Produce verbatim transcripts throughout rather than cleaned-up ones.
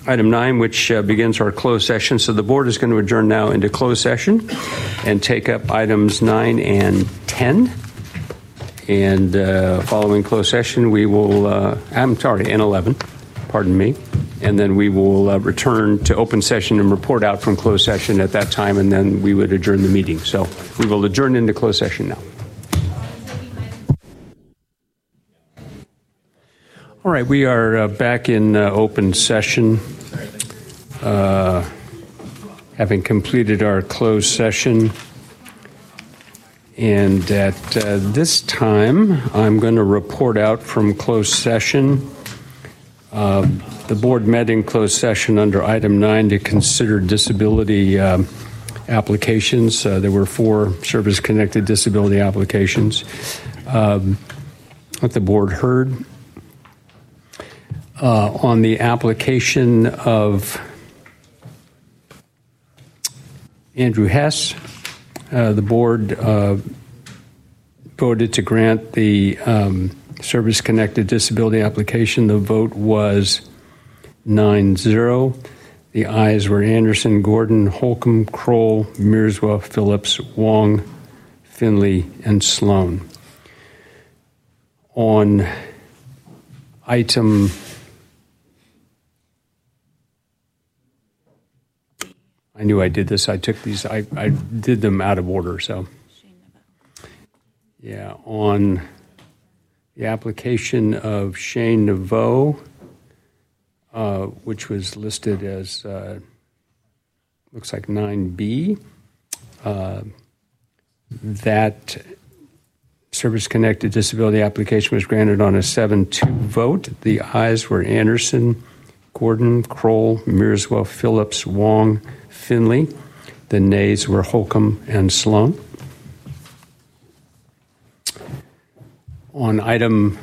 item nine, which uh, begins our closed session. So the board is going to adjourn now into closed session and take up items nine and ten. And uh, following closed session, we will, uh, I'm sorry, and eleven, pardon me. And then we will uh, return to open session and report out from closed session at that time, and then we would adjourn the meeting. So we will adjourn into closed session now. All right, we are uh, back in uh, open session, uh, having completed our closed session. And at uh, this time, I'm going to report out from closed session. Uh, the board met in closed session under item nine to consider disability um, applications. Uh, there were four service-connected disability applications. Um, what the board heard uh, on the application of Andrew Hess, Uh, the board uh, voted to grant the um, service-connected disability application. The vote was nine zero. The ayes were Anderson, Gordon, Holcomb, Kroll, Mirswa, Phillips, Wong, Finley, and Sloan. On item I knew I did this. I took these. I, I did them out of order. So, yeah, on the application of Shane Naveau, uh, which was listed as uh, looks like nine B, uh, that service-connected disability application was granted on a seven two vote. The ayes were Anderson, Gordon, Kroll, Mirswa, Phillips, Wong, Finley. The nays were Holcomb and Sloan. On item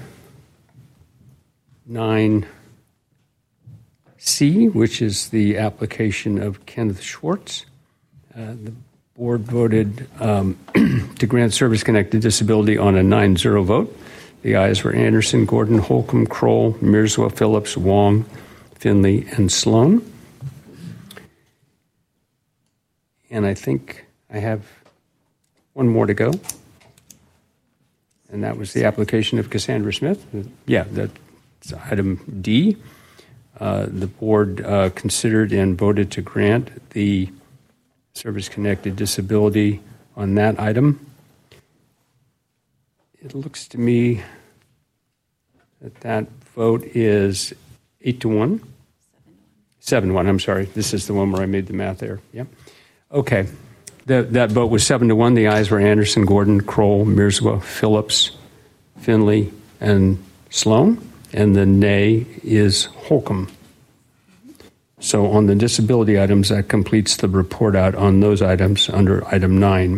nine C, which is the application of Kenneth Schwartz, uh, the board voted um, to grant service-connected disability on a nine zero vote. The ayes were Anderson, Gordon, Holcomb, Kroll, Mirswa, Phillips, Wong, Finley, and Sloan. And I think I have one more to go. And that was the application of Cassandra Smith. Yeah, that's item D. Uh, the board uh, considered and voted to grant the service-connected disability on that item. It looks to me that that vote is eight to one. Seven one, I'm sorry. This is the one where I made the math there. Yep. Okay. The, that vote was seven to one. The ayes were Anderson, Gordon, Kroll, Mirswa, Phillips, Finley, and Sloan. And the nay is Holcomb. So on the disability items, that completes the report out on those items under item nine.